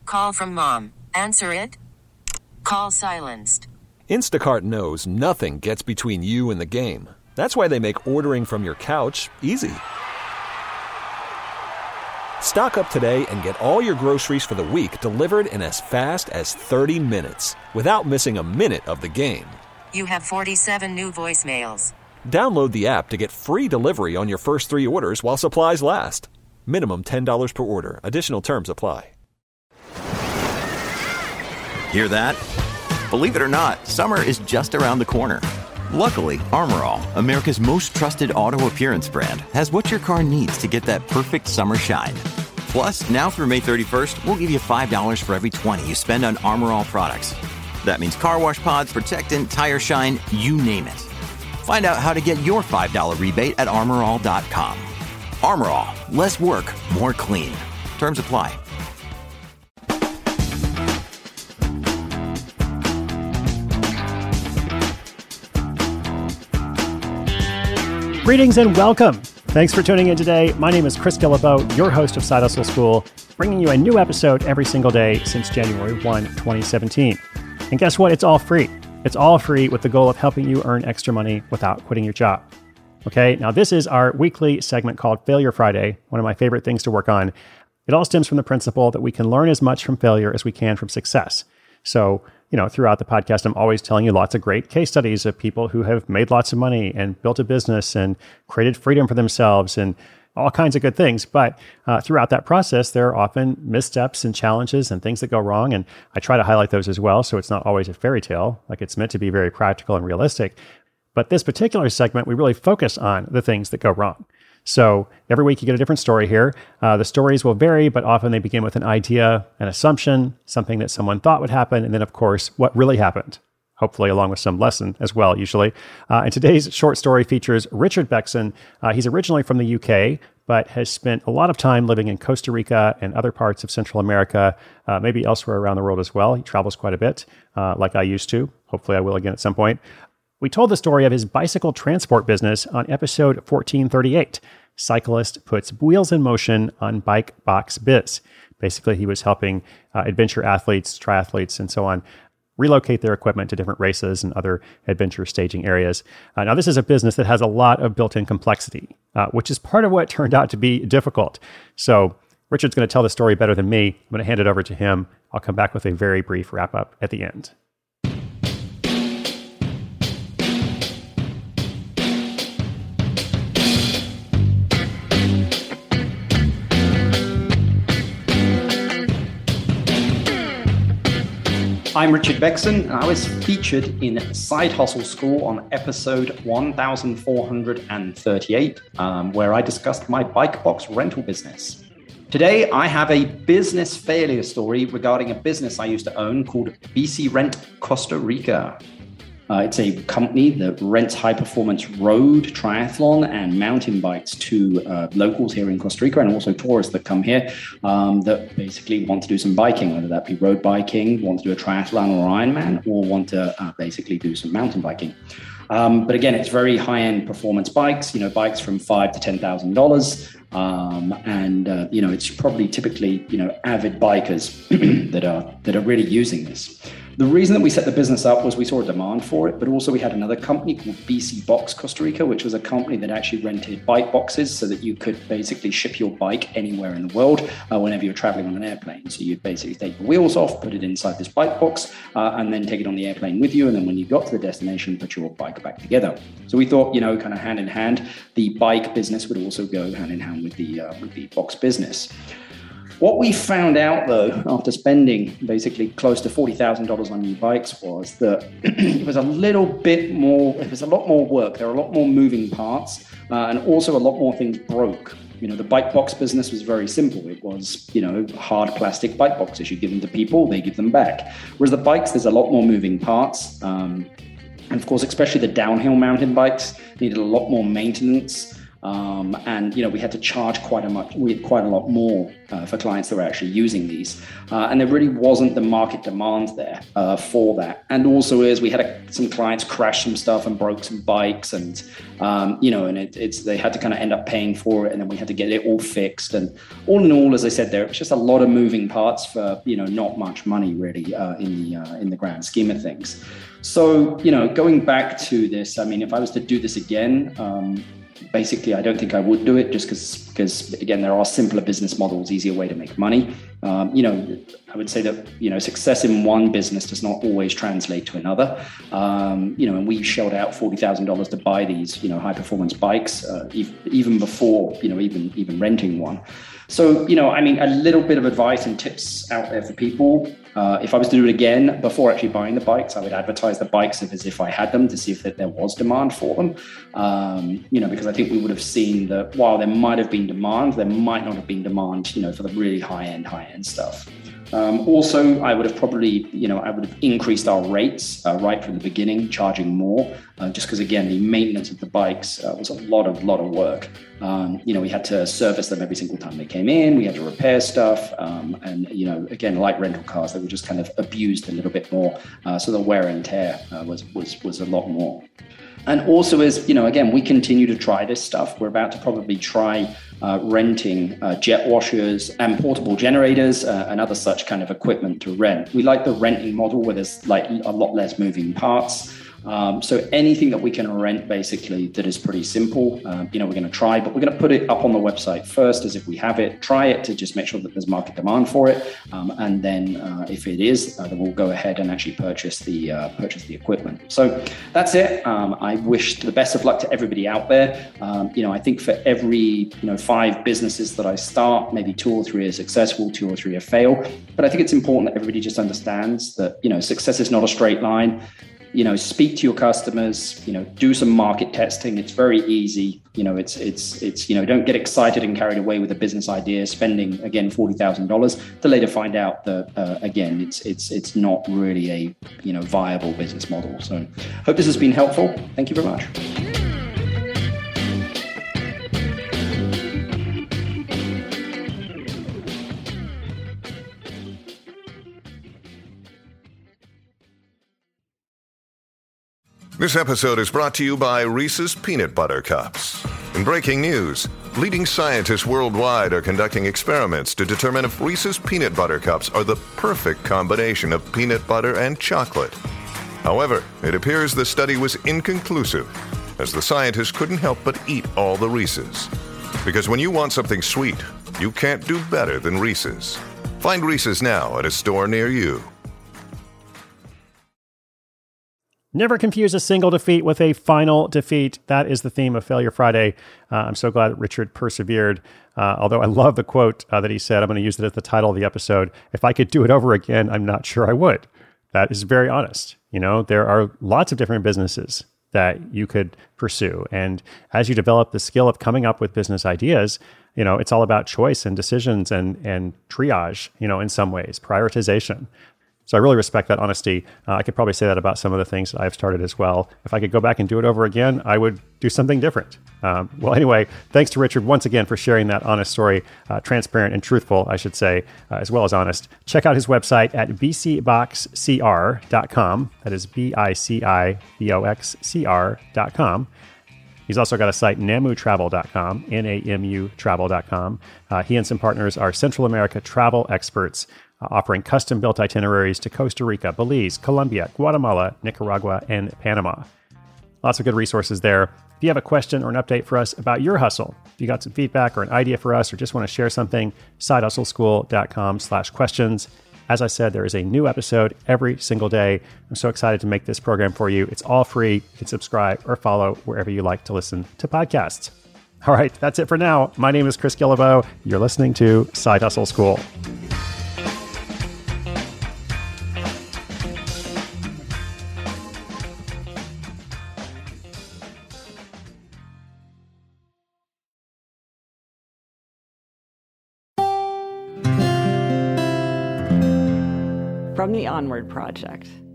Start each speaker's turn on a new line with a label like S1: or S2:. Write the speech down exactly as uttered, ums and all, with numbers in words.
S1: Call from mom. Answer it. Call silenced.
S2: Instacart knows nothing gets between you and the game. That's why they make ordering from your couch easy. Stock up today and get all your groceries for the week delivered in as fast as thirty minutes without missing a minute of the game.
S1: You have forty-seven new voicemails.
S2: Download the app to get free delivery on your first three orders while supplies last. Minimum ten dollars per order. Additional terms apply.
S3: Hear that? Believe it or not, summer is just around the corner. Luckily, Armor All, America's most trusted auto appearance brand, has what your car needs to get that perfect summer shine. Plus, now through May thirty-first, we'll give you five dollars for every twenty you spend on Armor All products. That means car wash pods, protectant, tire shine, you name it. Find out how to get your five dollars rebate at armor all dot com. Armor All, less work, more clean. Terms apply.
S4: Greetings and welcome. Thanks for tuning in today. My name is Chris Guillebeau, your host of Side Hustle School, bringing you a new episode every single day since January first, twenty seventeen. And guess what? It's all free. It's all free with the goal of helping you earn extra money without quitting your job. Okay, now this is our weekly segment called Failure Friday, one of my favorite things to work on. It all stems from the principle that we can learn as much from failure as we can from success. So, you know, throughout the podcast, I'm always telling you lots of great case studies of people who have made lots of money and built a business and created freedom for themselves and all kinds of good things. But uh, throughout that process, there are often missteps and challenges and things that go wrong. And I try to highlight those as well. So it's not always a fairy tale. Like, it's meant to be very practical and realistic. But this particular segment, we really focus on the things that go wrong. So every week you get a different story here. Uh, the stories will vary, but often they begin with an idea, an assumption, something that someone thought would happen, and then, of course, what really happened, hopefully along with some lesson as well, usually. Uh, and today's short story features Richard Beckson. Uh, he's originally from the U K, but has spent a lot of time living in Costa Rica and other parts of Central America, uh, maybe elsewhere around the world as well. He travels quite a bit, uh, like I used to. Hopefully I will again at some point. We told the story of his bicycle transport business on episode fourteen thirty-eight. Cyclist puts wheels in motion on Bike Box Biz. Basically, he was helping uh, adventure athletes, triathletes, and so on relocate their equipment to different races and other adventure staging areas. Uh, now, this is a business that has a lot of built-in complexity, uh, which is part of what turned out to be difficult. So Richard's going to tell the story better than me. I'm going to hand it over to him. I'll come back with a very brief wrap-up at the end.
S5: I'm Richard Beckson, and I was featured in Side Hustle School on episode one thousand four hundred thirty-eight, um, where I discussed my bike box rental business. Today, I have a business failure story regarding a business I used to own called B C Rent Costa Rica. Uh, it's a company that rents high-performance road, triathlon, and mountain bikes to uh, locals here in Costa Rica, and also tourists that come here um, that basically want to do some biking, whether that be road biking, want to do a triathlon or Ironman, or want to uh, basically do some mountain biking. Um, but again, it's very high-end performance bikes, you know, bikes from five to ten thousand dollars, um, and uh, you know, it's probably typically, you know, avid bikers that are that are really using this. The reason that we set the business up was we saw a demand for it, but also we had another company called B C Box Costa Rica, which was a company that actually rented bike boxes so that you could basically ship your bike anywhere in the world uh, whenever you're traveling on an airplane. So you'd basically take the wheels off, put it inside this bike box, uh, and then take it on the airplane with you. And then when you got to the destination, put your bike back together. So we thought, you know, kind of hand in hand, the bike business would also go hand in hand with the uh, with the box business. What we found out, though, after spending basically close to forty thousand dollars on new bikes, was that it was a little bit more, it was a lot more work. There were a lot more moving parts, uh, and also a lot more things broke. You know, the bike box business was very simple. It was, you know, hard plastic bike boxes. You give them to people, they give them back. Whereas the bikes, there's a lot more moving parts. Um, and of course, especially the downhill mountain bikes needed a lot more maintenance. Um, and, you know, we had to charge quite a much, we had quite a lot more uh, for clients that were actually using these. Uh, and there really wasn't the market demand there uh, for that. And also is we had a, some clients crash some stuff and broke some bikes and, um, you know, and it, it's, they had to kind of end up paying for it. And then we had to get it all fixed. And all in all, as I said, there was just a lot of moving parts for, you know, not much money really uh, in the, uh, in the grand scheme of things. So, you know, going back to this, I mean, if I was to do this again, um, basically, I don't think I would do it just because, because again, there are simpler business models, easier way to make money. Um, you know, I would say that, you know, success in one business does not always translate to another. Um, you know, and we shelled out forty thousand dollars to buy these, you know, high performance bikes, uh, e- even before, you know, even, even renting one. So, you know, I mean, a little bit of advice and tips out there for people. Uh, if I was to do it again, before actually buying the bikes, I would advertise the bikes as if I had them to see if there was demand for them. Um, you know, because I think we would have seen that while there might have been demand, there might not have been demand, you know, for the really high end, high end stuff. Um, also, I would have probably, you know, I would have increased our rates uh, right from the beginning, charging more, uh, just because, again, the maintenance of the bikes uh, was a lot of, lot of work. Um, you know, we had to service them every single time they came in. We had to repair stuff. Um, and, you know, again, like rental cars, they were just kind of abused a little bit more. Uh, so the wear and tear uh, was, was, was a lot more. And also is, you know, again, we continue to try this stuff. We're about to probably try uh, renting uh, jet washers and portable generators uh, and other such kind of equipment to rent. We like the renting model where there's like a lot less moving parts. Um, so anything that we can rent basically that is pretty simple, um, you know, we're going to try, but we're going to put it up on the website first as if we have it, try it to just make sure that there's market demand for it. Um, and then uh, if it is, uh, then we'll go ahead and actually purchase the uh, purchase the equipment. So that's it. Um, I wish the best of luck to everybody out there. Um, you know, I think for every, you know, five businesses that I start, maybe two or three are successful, two or three are fail. But I think it's important that everybody just understands that, you know, success is not a straight line. You know, speak to your customers, you know, do some market testing. It's very easy. You know, it's, it's, it's, you know, don't get excited and carried away with a business idea, spending, again, forty thousand dollars to later find out that, uh, again, it's, it's, it's not really a, you know, viable business model. So hope this has been helpful. Thank you very much.
S6: This episode is brought to you by Reese's Peanut Butter Cups. In breaking news, leading scientists worldwide are conducting experiments to determine if Reese's Peanut Butter Cups are the perfect combination of peanut butter and chocolate. However, it appears the study was inconclusive, as the scientists couldn't help but eat all the Reese's. Because when you want something sweet, you can't do better than Reese's. Find Reese's now at a store near you.
S4: Never confuse a single defeat with a final defeat. That is the theme of Failure Friday. Uh, I'm so glad that Richard persevered. Uh, although I love the quote uh, that he said. I'm going to use it as the title of the episode. If I could do it over again, I'm not sure I would. That is very honest. You know, there are lots of different businesses that you could pursue. And as you develop the skill of coming up with business ideas, you know, it's all about choice and decisions and, and triage, you know, in some ways, prioritization. So I really respect that honesty. Uh, I could probably say that about some of the things that I've started as well. If I could go back and do it over again, I would do something different. Um, well, anyway, thanks to Richard once again for sharing that honest story, uh, transparent and truthful, I should say, uh, as well as honest. Check out his website at b c box c r dot com. That is B I C I B O X C R dot com. He's also got a site, namu travel dot com, N A M U travel dot com. Uh, he and some partners are Central America travel experts, Uh, offering custom-built itineraries to Costa Rica, Belize, Colombia, Guatemala, Nicaragua, and Panama. Lots of good resources there. If you have a question or an update for us about your hustle, if you got some feedback or an idea for us or just want to share something, side hustle school dot com slash questions. As I said, there is a new episode every single day. I'm so excited to make this program for you. It's all free. You can subscribe or follow wherever you like to listen to podcasts. All right, that's it for now. My name is Chris Guillebeau. You're listening to Side Hustle School.
S7: From the Onward Project.